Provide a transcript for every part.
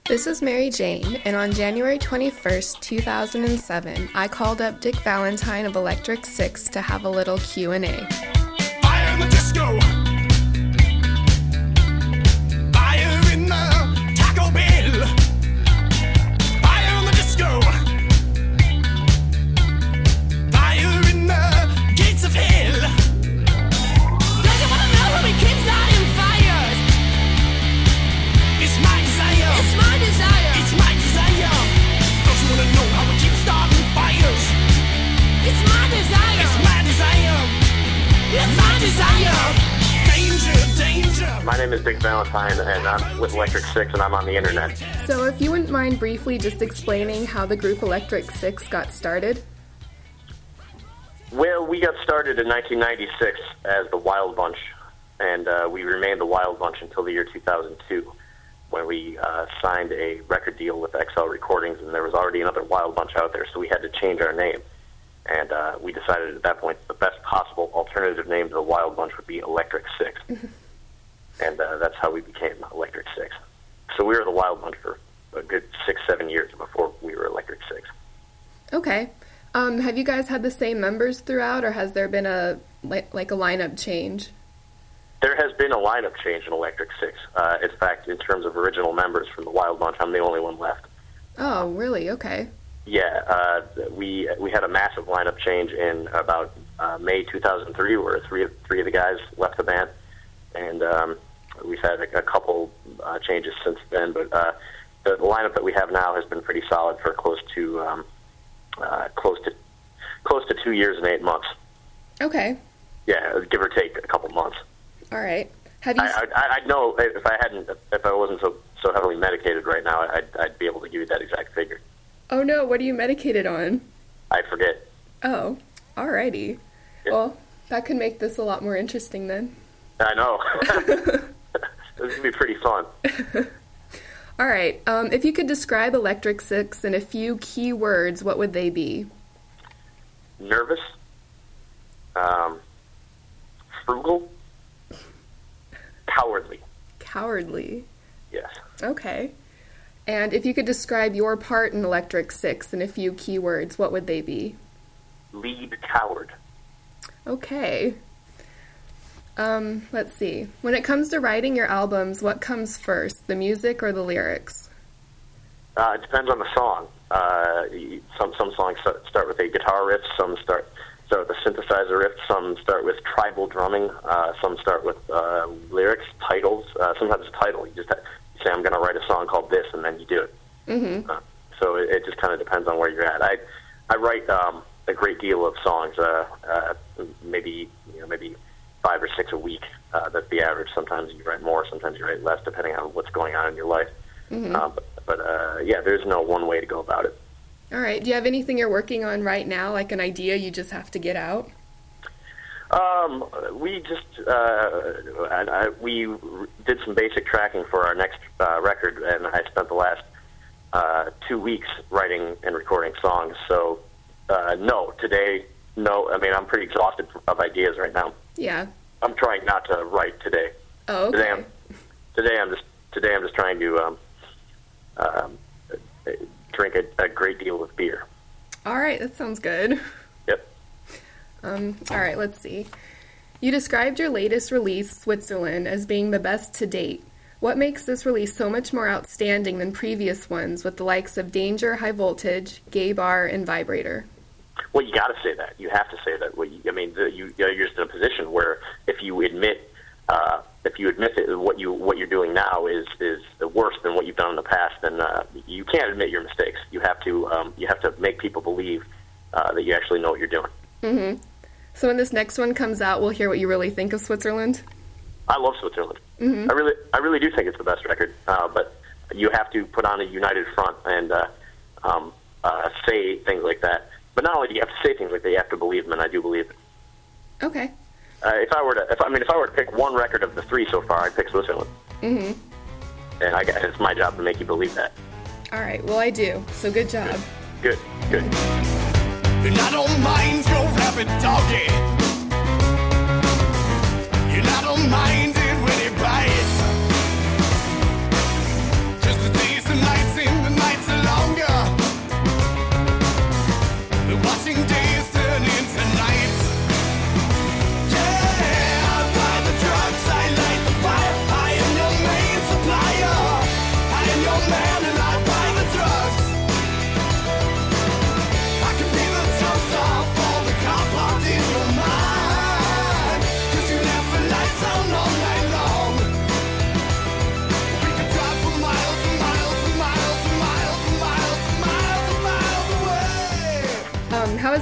This is Mary Jane, and on January 21st, 2007, I called up Dick Valentine of Electric Six to have a little Q&A. Fire in the disco. Fire in the Taco Bell. Fire in the disco. Fire in the gates of hell. Don't you wanna know how we keep starting fires? It's my desire. It's my desire. It's my desire. Don't you wanna know how we keep starting fires? It's my desire. It's my desire. It's my desire. Danger, danger. My name is Dick Valentine, and I'm with Electric Six, and I'm on the internet. So if you wouldn't mind briefly just explaining how the group Electric Six got started? Well, we got started in 1996 as the Wild Bunch, and we remained the Wild Bunch until the year 2002, when we signed a record deal with XL Recordings, and there was already another Wild Bunch out there, so we had to change our name. And we decided at that point the best possible alternative name to the Wild Bunch would be Electric Six. And that's how we became Electric Six. So we were the Wild Bunch for a good 6-7 years before we were Electric Six. Okay. Have you guys had the same members throughout, or has there been a lineup change? There has been a lineup change in Electric Six. In fact, in terms of original members from the Wild Bunch, I'm the only one left. Oh, really? Okay. Yeah, we had a massive lineup change in about May 2003, where three of the guys left the band, and we've had a couple changes since then. But the lineup that we have now has been pretty solid for close to 2 years and 8 months. Okay. Yeah, give or take a couple months. All right. Have you? I'd know if I wasn't so heavily medicated right now, I'd be able to give you that exact figure. Oh no, what are you medicated on? I forget. Oh, alrighty. Yeah. Well, that could make this a lot more interesting then. I know. This would be pretty fun. All right. If you could describe Electric Six in a few key words, what would they be? Nervous. Frugal. Cowardly. Cowardly. Yes. Okay. And if you could describe your part in Electric Six in a few key words, what would they be? Lead coward. Okay. Let's see. When it comes to writing your albums, what comes first, the music or the lyrics? It depends on the song. Some songs start with a guitar riff, some start with a synthesizer riff, some start with tribal drumming, some start with lyrics, titles. Sometimes it's a title. You just say, I'm going to write a song called this, and then you do it. Mm-hmm. So it just kind of depends on where you're at. I write a great deal of songs, maybe 5 or 6 a week. That's the average. Sometimes you write more, sometimes you write less, depending on what's going on in your life. Mm-hmm. Yeah, there's no one way to go about it. All right. Do you have anything you're working on right now, like an idea you just have to get out? We just we did some basic tracking for our next record, and I spent the last 2 weeks writing and recording songs. So today, I mean, I'm pretty exhausted of ideas right now. Yeah. I'm trying not to write today. Oh, okay. Today I'm just trying to drink a great deal of beer. All right, that sounds good. Yep. All right, let's see. You described your latest release, Switzerland, as being the best to date. What makes this release so much more outstanding than previous ones with the likes of Danger, High Voltage, Gay Bar, and Vibrator? Well, you got to say that. You have to say that. You're just in a position where if you admit that what you're doing now is worse than what you've done in the past, then you can't admit your mistakes. You have to make people believe that you actually know what you're doing. Mm-hmm. So when this next one comes out, we'll hear what you really think of Switzerland? I love Switzerland. Mm-hmm. I really do think it's the best record, but you have to put on a united front and say things like that. But not only do you have to say things like that, you have to believe them, and I do believe it. Okay. If I were to pick one record of the 3 so far, I'd pick Switzerland. Mm-hmm. And it's my job to make you believe that. All right. Well, I do. So good job. Good. And I don't mind your rabbit doggy. And I don't mind it when it bites. Just the days and nights.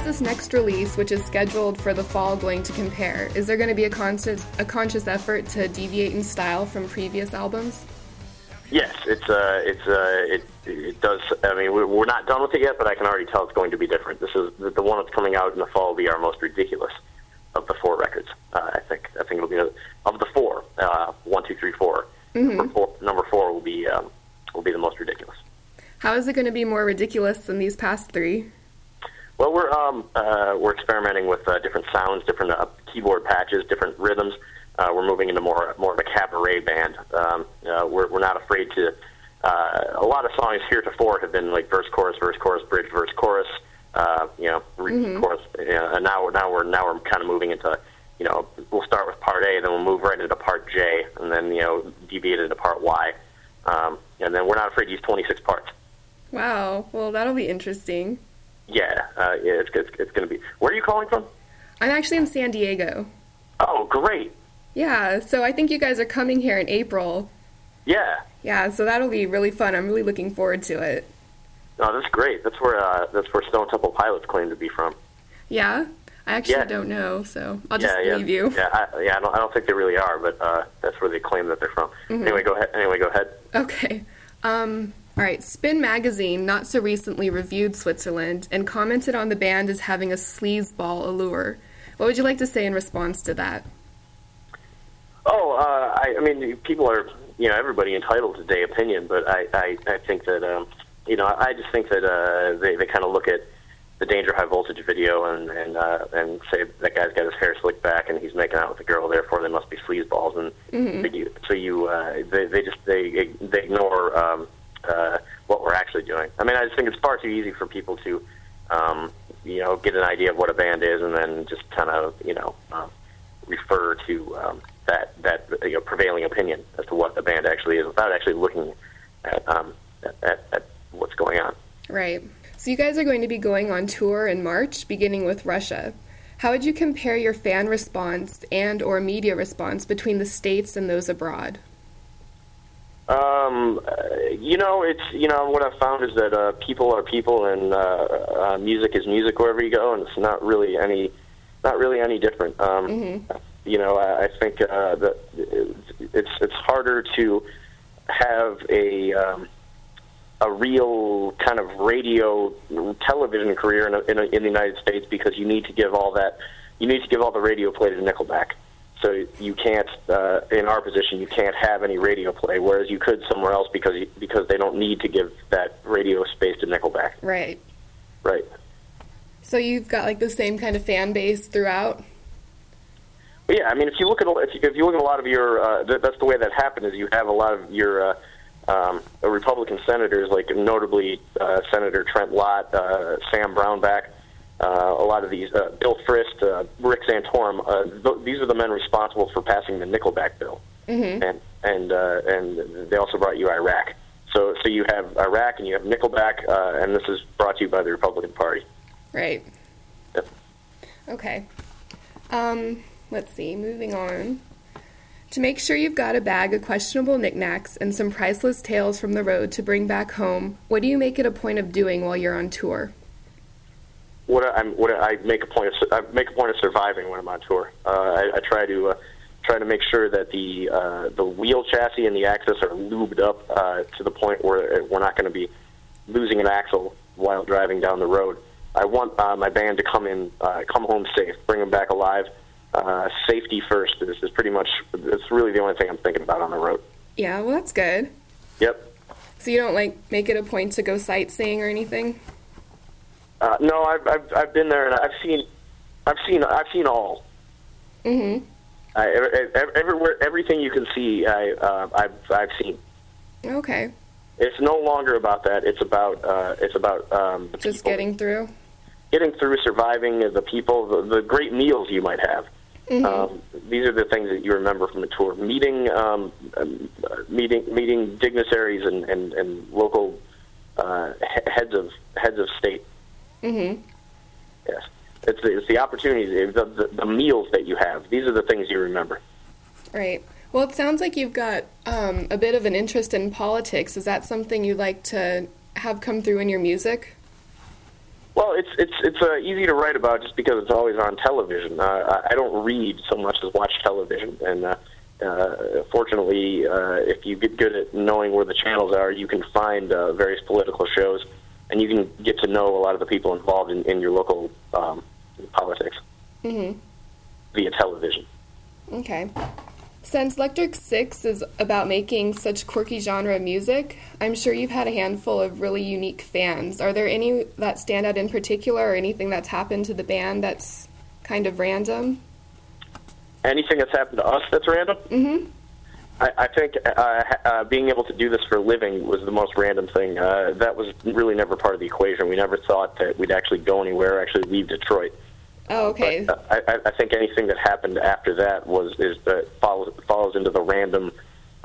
is this next release, which is scheduled for the fall, going to compare? Is there going to be a conscious effort to deviate in style from previous albums? Yes, it does. I mean, we're not done with it yet, but I can already tell it's going to be different. This is the one that's coming out in the fall will be our most ridiculous of the 4 records. I think it'll be of the 4, 1, 2, 3, 4. Number 4 will be the most ridiculous. How is it going to be more ridiculous than these past 3? Well, we're experimenting with different sounds, different keyboard patches, different rhythms. We're moving into more of a cabaret band. We're not afraid to. A lot of songs heretofore have been like verse, chorus, bridge, verse, chorus. Chorus. And now we're kind of moving into. We'll start with part A, then we'll move right into part J, and then deviate into part Y, and then we're not afraid to use 26 parts. Wow. Well, that'll be interesting. Yeah, it's going to be. Where are you calling from? I'm actually in San Diego. Oh, great. Yeah, so I think you guys are coming here in April. Yeah. Yeah, so that'll be really fun. I'm really looking forward to it. Oh, that's great. That's where Stone Temple Pilots claim to be from. Yeah? I actually don't know, so I'll just leave you. I don't think they really are, but that's where they claim that they're from. Mm-hmm. Anyway, go ahead. Okay. All right, Spin Magazine not so recently reviewed Switzerland and commented on the band as having a sleazeball allure. What would you like to say in response to that? Oh, I mean, people are, everybody entitled to their opinion, but I think that, I just think that they kind of look at the Danger High Voltage video and say that guy's got his hair slicked back and he's making out with a girl, therefore they must be sleazeballs, and they ignore what we're actually doing. I mean, I just think it's far too easy for people to, get an idea of what a band is and then just kind of, refer to that prevailing opinion as to what the band actually is without actually looking at what's going on. Right. So you guys are going to be going on tour in March, beginning with Russia. How would you compare your fan response and or media response between the States and those abroad? What I've found is that people are people and music is music wherever you go, and it's not really any different. I think that it's harder to have a real kind of radio television career in the United States because you need to give all the radio play to Nickelback. So you can't, in our position, you can't have any radio play, whereas you could somewhere else because they don't need to give that radio space to Nickelback. Right. Right. So you've got like the same kind of fan base throughout. Well, yeah, I mean, if you look at a lot of your, that's the way that happened. Is you have a lot of your Republican senators, like notably Senator Trent Lott, Sam Brownback. A lot of these, Bill Frist, Rick Santorum, these are the men responsible for passing the Nickelback bill, and they also brought you Iraq. So you have Iraq and you have Nickelback, and this is brought to you by the Republican Party. Right. Yep. Okay. Let's see. Moving on. To make sure you've got a bag of questionable knickknacks and some priceless tales from the road to bring back home, what do you make it a point of doing while you're on tour? I make a point of surviving when I'm on tour. I try to make sure that the wheel chassis and the axis are lubed up to the point where we're not going to be losing an axle while driving down the road. I want my band to come home safe, bring them back alive. Safety first is pretty much, it's really the only thing I'm thinking about on the road. Yeah, well, that's good. Yep. So you don't make it a point to go sightseeing or anything? No, I've been there and I've seen all. Mhm. Everywhere, everything you can see, I've seen. Okay. It's no longer about that. It's about Just people. Getting through, surviving, the people, the great meals you might have. Mm-hmm. These are the things that you remember from the tour. Meeting dignitaries and local heads of state. Mm-hmm. Yes, it's the opportunities, the meals that you have. These are the things you remember. Right. Well, it sounds like you've got a bit of an interest in politics. Is that something you'd like to have come through in your music? Well, Well, it's easy to write about just because it's always on television. I don't read so much as watch television, and fortunately, if you get good at knowing where the channels are, you can find various political shows, and you can get to know a lot of the people involved in your local politics via television. Okay. Since Electric Six is about making such quirky genre of music, I'm sure you've had a handful of really unique fans. Are there any that stand out in particular, or anything that's happened to the band that's kind of random? Anything that's happened to us that's random? Mm-hmm. I think being able to do this for a living was the most random thing. That was really never part of the equation. We never thought that we'd actually go anywhere, actually leave Detroit. Oh, okay. But, I think anything that happened after that follows into the random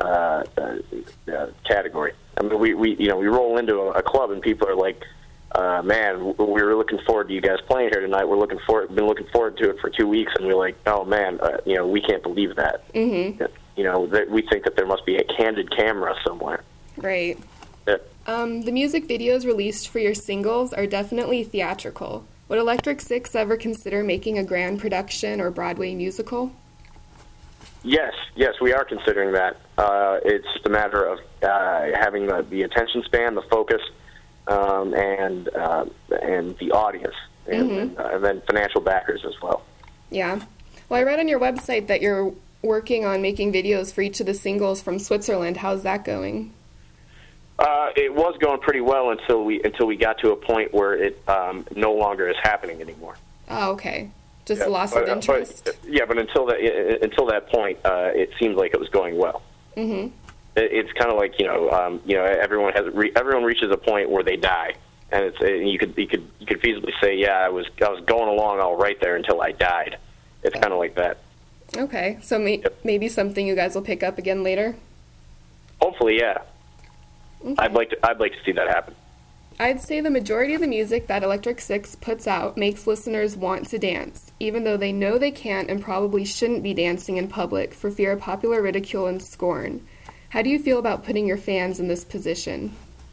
category. I mean, we roll into a club and people are like, "Man, we were looking forward to you guys playing here tonight. Been looking forward to it for 2 weeks," and we're like, "Oh man, we can't believe that." Mm-hmm. That we think that there must be a candid camera somewhere. Right. Yeah. The music videos released for your singles are definitely theatrical. Would Electric Six ever consider making a grand production or Broadway musical? Yes, we are considering that. It's just a matter of having the attention span, the focus, and the audience, and then financial backers as well. Yeah. Well, I read on your website that you're working on making videos for each of the singles from Switzerland. How's that going? It was going pretty well until we got to a point where it no longer is happening anymore. Oh, okay. Just loss of interest. But until that point, it seemed like it was going well. Mm-hmm. It's kind of like everyone reaches a point where they die, and you could feasibly say, yeah, I was going along all right there until I died. It's kind of like that. Okay, so maybe something you guys will pick up again later. Hopefully, yeah. Okay. I'd like to see that happen. I'd say the majority of the music that Electric Six puts out makes listeners want to dance, even though they know they can't and probably shouldn't be dancing in public for fear of popular ridicule and scorn. How do you feel about putting your fans in this position?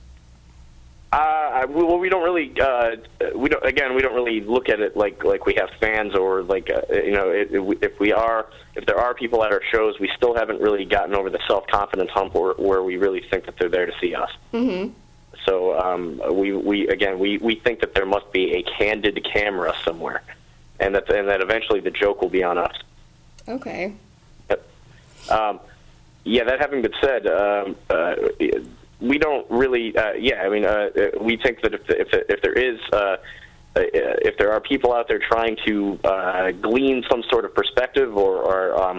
Well, we don't really look at it like we have fans, or if there are people at our shows, we still haven't really gotten over the self-confidence hump where we really think that they're there to see us. Mm-hmm. So we think that there must be a candid camera somewhere, and that eventually the joke will be on us. Okay. That having been said, we don't really. We think that if there are people out there trying to glean some sort of perspective or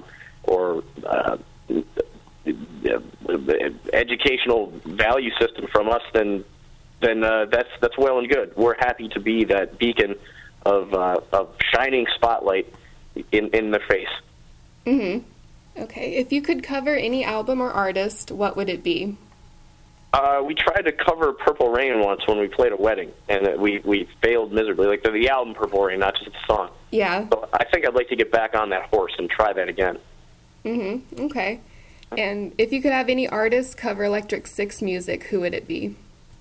educational value system from us, then that's well and good. We're happy to be that beacon of shining spotlight in their face. Mm-hmm. Okay. If you could cover any album or artist, what would it be? We tried to cover Purple Rain once when we played a wedding, and we failed miserably. Like the album Purple Rain, not just the song. Yeah. So I think I'd like to get back on that horse and try that again. Mm-hmm. Okay. And if you could have any artist cover Electric Six music, who would it be?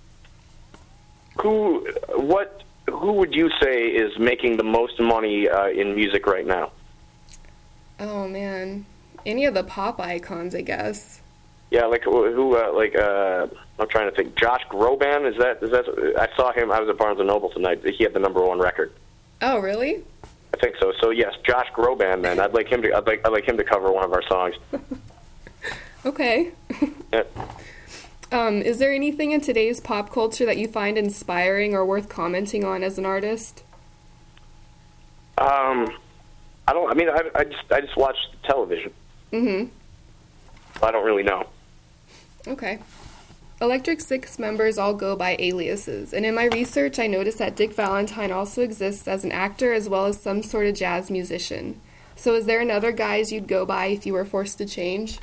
Who would you say is making the most money in music right now? Oh man, any of the pop icons, I guess. Yeah, I'm trying to think. Josh Groban, is that? I saw him. I was at Barnes and Noble tonight. He had the #1 record. Oh, really? I think so. So yes, Josh Groban. Then I'd like him to cover one of our songs. Okay. Yeah. Is there anything in today's pop culture that you find inspiring or worth commenting on as an artist? I just watch television. Mm-hmm. I don't really know. Okay. Electric Six members all go by aliases, and in my research I noticed that Dick Valentine also exists as an actor as well as some sort of jazz musician. So is there another guise you'd go by if you were forced to change?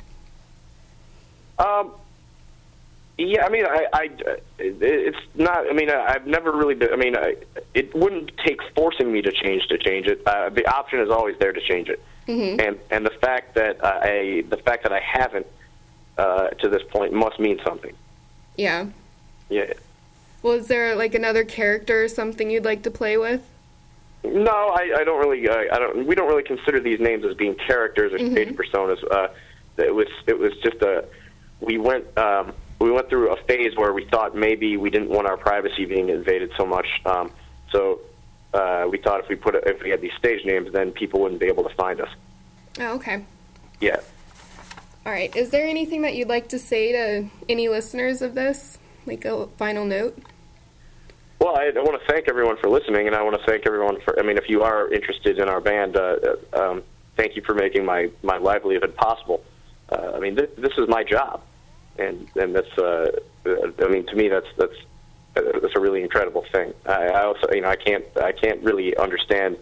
Yeah, it's not. I've never really been. It wouldn't take forcing me to change it. The option is always there to change it, and the fact that I haven't to this point must mean something. Yeah. Yeah. Well, is there like another character or something you'd like to play with? No, I don't really. We don't really consider these names as being characters or stage personas. It was just we went through a phase where we thought maybe we didn't want our privacy being invaded so much. So we thought if we had these stage names, then people wouldn't be able to find us. Oh, okay. Yeah. All right. Is there anything that you'd like to say to any listeners of this? Like a final note? Well, I want to thank everyone for listening, and I want to thank everyone for, if you are interested in our band, thank you for making my livelihood possible. This is my job, and that's, to me, that's a really incredible thing. I also, I can't really understand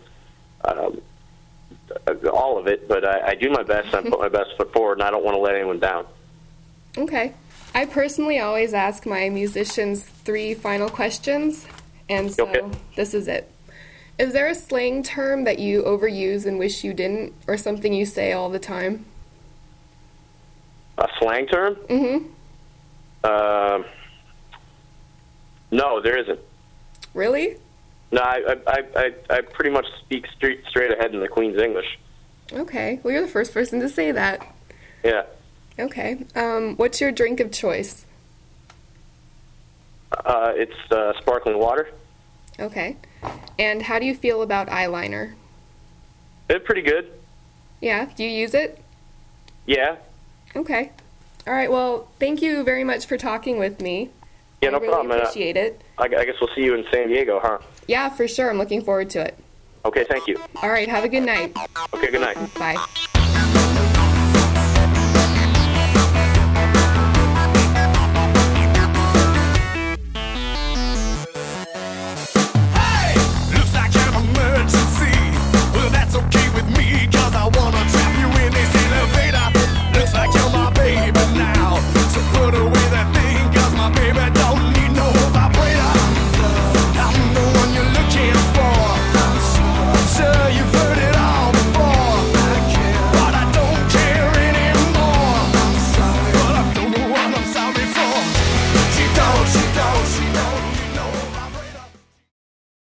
all of it, but I do my best, and I put my best foot forward, and I don't want to let anyone down. Okay. I personally always ask my musicians 3 final questions, and so This is it. Is there a slang term that you overuse and wish you didn't, or something you say all the time? A slang term? Mm-hmm. No, there isn't. Really? No, I pretty much speak straight ahead in the Queen's English. Okay. Well, you're the first person to say that. Yeah. Okay. What's your drink of choice? It's sparkling water. Okay. And how do you feel about eyeliner? It's pretty good. Yeah? Do you use it? Yeah. Okay. All right. Well, thank you very much for talking with me. Yeah, no I really problem. Appreciate it. I guess we'll see you in San Diego, huh? Yeah, for sure. I'm looking forward to it. Okay, thank you. All right. Have a good night. Okay, good night. Bye.